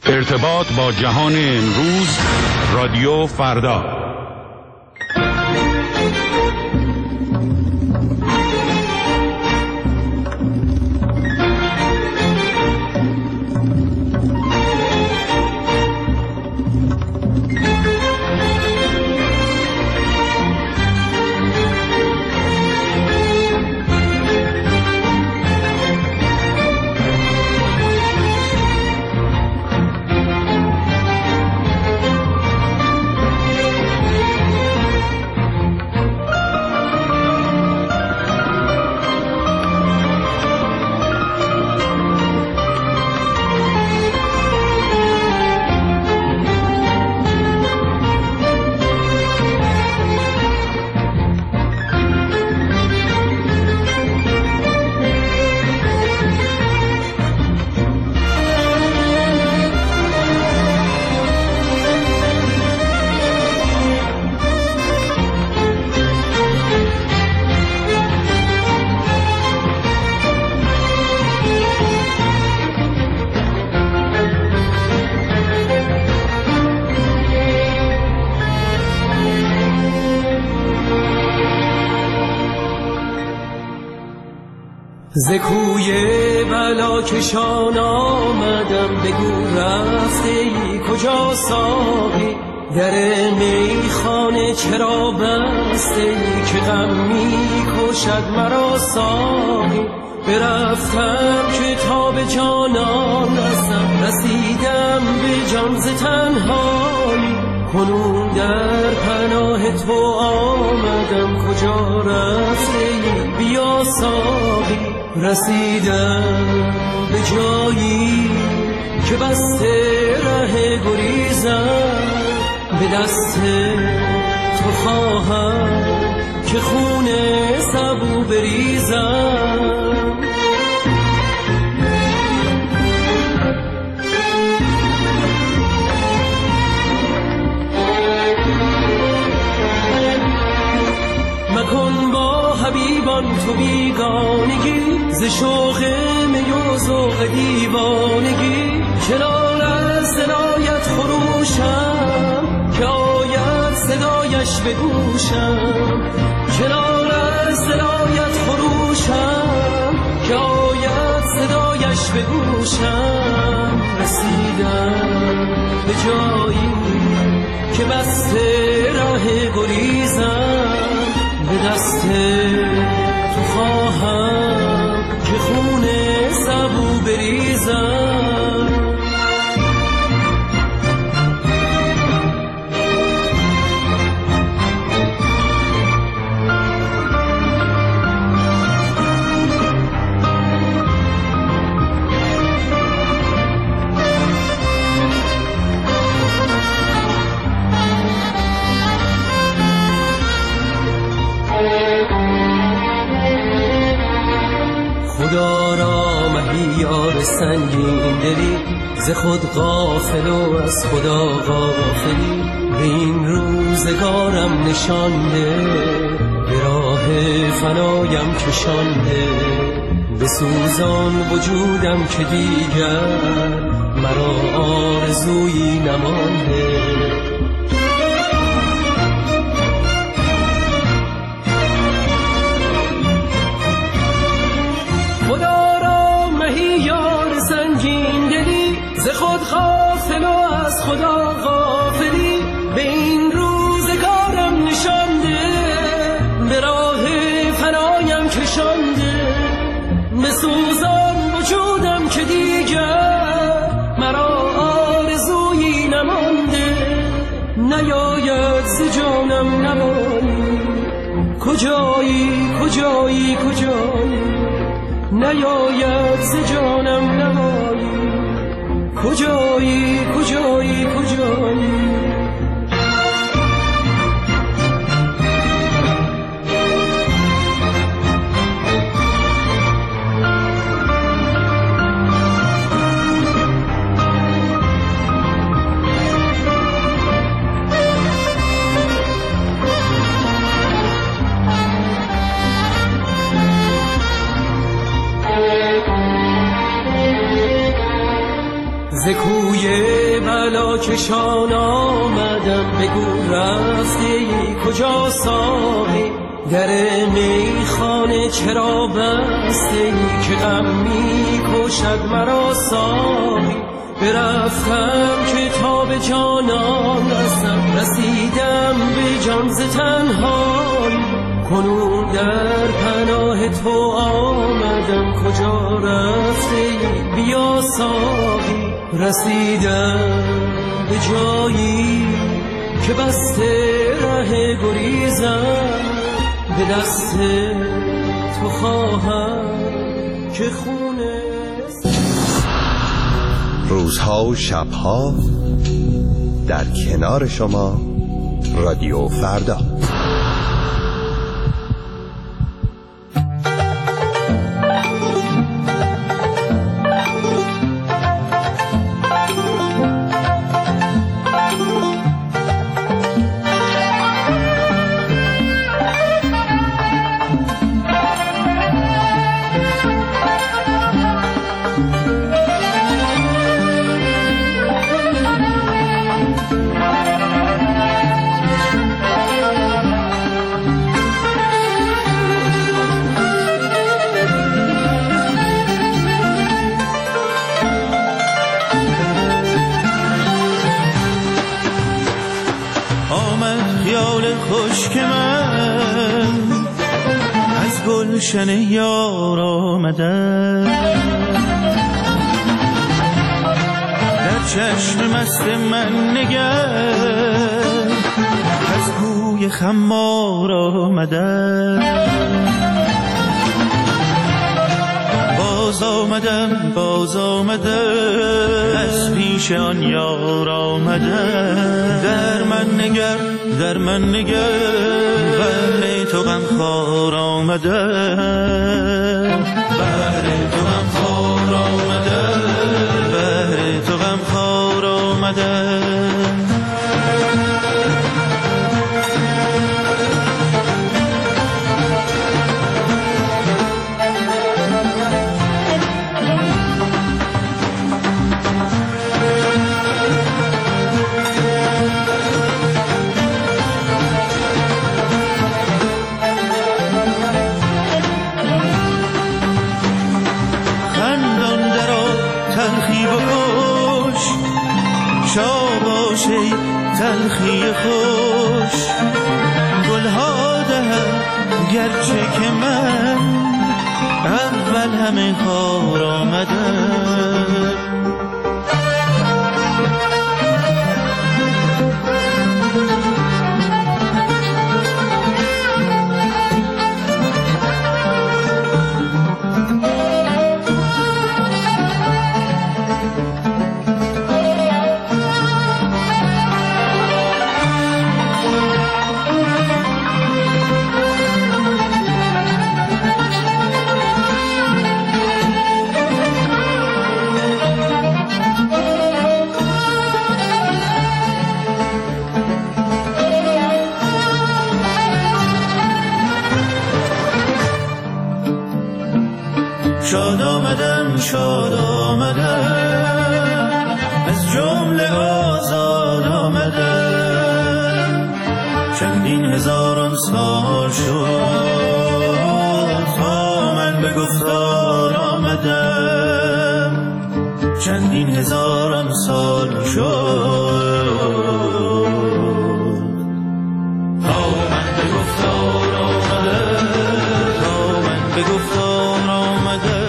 ارتباط با جهان امروز، رادیو فردا. ز کوی بلاکشان آمدم، بگو رفته ای کجا ساقی؟ در میخانه چرا بسته ای که غم می کشد مرا ساقی؟ برفتم که تا به جانان رسیدم به جان ز تنهایی، کنون در پناه تو آمدم، کجا رفته ای بیا ساقی؟ رسیدم به جایی که بسته ره گریزم، به دست تو خواهم که خون سبو بریزم. مکن با حبیبان تو بیگانگی، ز شوق می و ذوق دیوانگی، چرا از صدایت خروشم که آید صدایش به گوشم؟ چرا از صدایت خروشم که آید صدایش به گوشم؟ رسیدم به جایی که بسته ره گریزم، به دست تو خواهم که خون سبو بریزم. خدا را مهیار سنگین دلی، ز خود غافل و از خدا غافلی، به این روزگارم نشانده، به راه فنایم کشانده، به سوزان وجودم که دیگر مرا آرزویی نمانده. خدا را مهیار سنگین دلی، ز خود غافل و از خدا غافلی، به این روزگارم نشانده، به راه فنایم کشانده، به سوزان وجودم که دیگر مرا آرزویی نمانده. نیاید ز جانم نمانی، کجایی کجایی کجایی؟ نیاید ز جانم نمایی، کجایی کجایی کجایی؟ ز کوی بلا کشان آمدم، بگو رفتی کجا ساقی؟ در میخانه چرا بسته که غم می کشد مرا ساقی؟ برفتم که تا به جانان رسم، رسیدم به جان ز تنهایی. کنون در پناه تو آمدم، کجا رفتی بیا ساقی؟ رسیدم به جایی که بسته ره گریزم، به دست تو خواهم که خونه. روزها و شبها در کنار شما، رادیو فردا. خشک من از گلشن یار آمده، در چشم مست من نگر از گوی خمار آمده. باز آمده از پیش آن یار آمده. در من نگر بهر تو غمخوار آمده. بهر تو غمخوار آمده. بهر تو غمخوار آمده. شاباش ای تلخی خوش، گلها دهد گرچه که من اول همه کار آمدم. شاد آمدم از جمله آزاد آمدم. چندین هزاران سال شد تا من به گفتار آمدم. چندین هزاران سال شد تا من به گفتار آمدم. تا من به گفتار آمدم.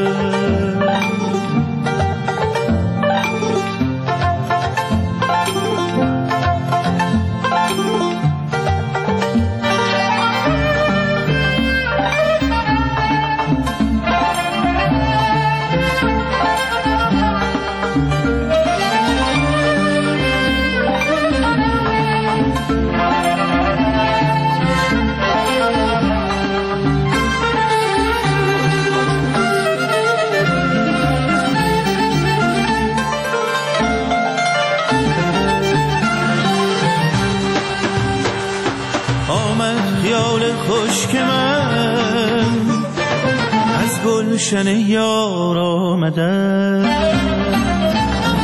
خشک من از گلشن یار آمده،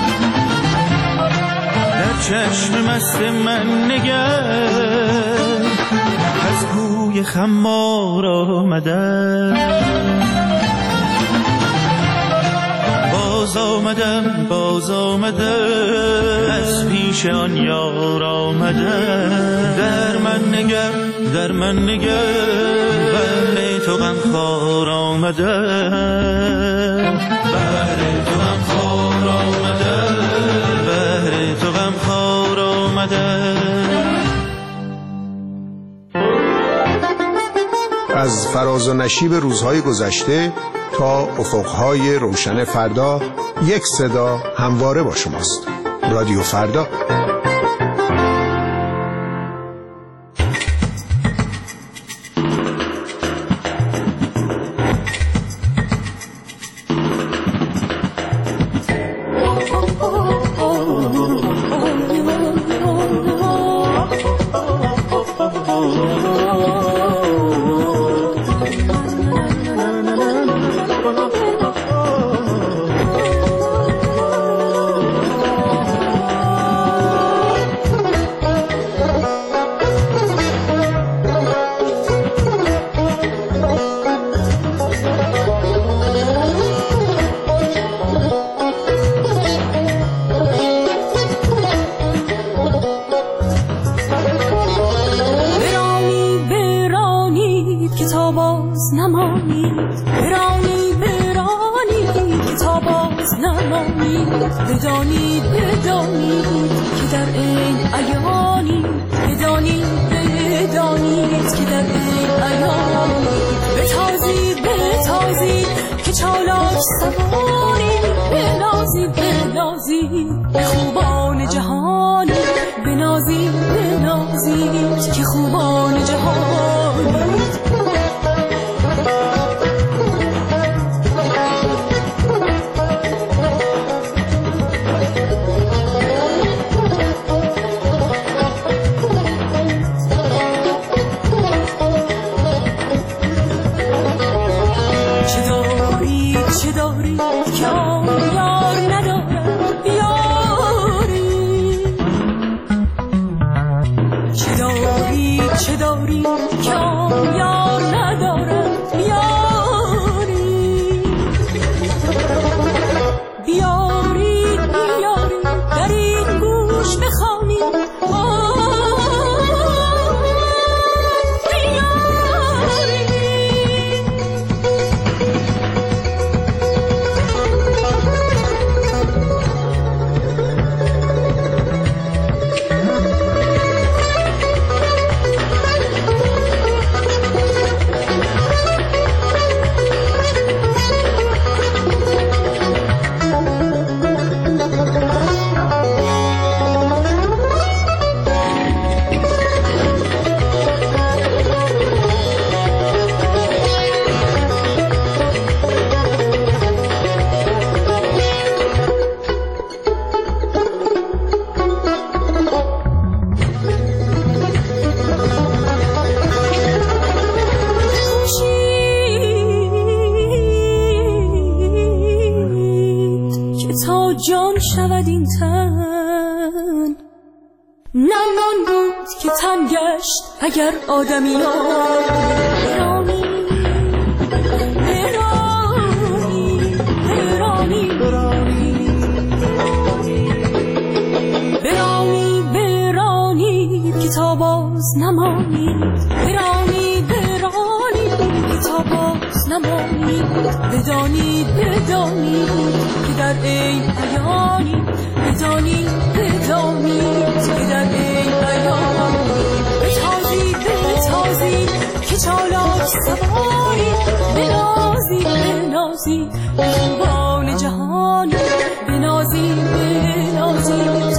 چشم مست من نگر، از بوی خمار آمدم. باز آمدم از پیش آن یار آمدم. در من نگر بهر تو غمخوار آمدم. بهر تو غمخوار آمدم. بهر تو غمخوار آمدم. از فراز و نشیب روزهای گذشته تا افقهای روشن فردا، یک صدا همواره با شماست. رادیو فردا. اگر آدمی برانی که تا باز نمانید، برانی که تا باز نمانید. بدانید که در این عیانی، بدانید که در این عیانی. بتازید که چالاک سواری، بنازید خوبان جهانی، بنازید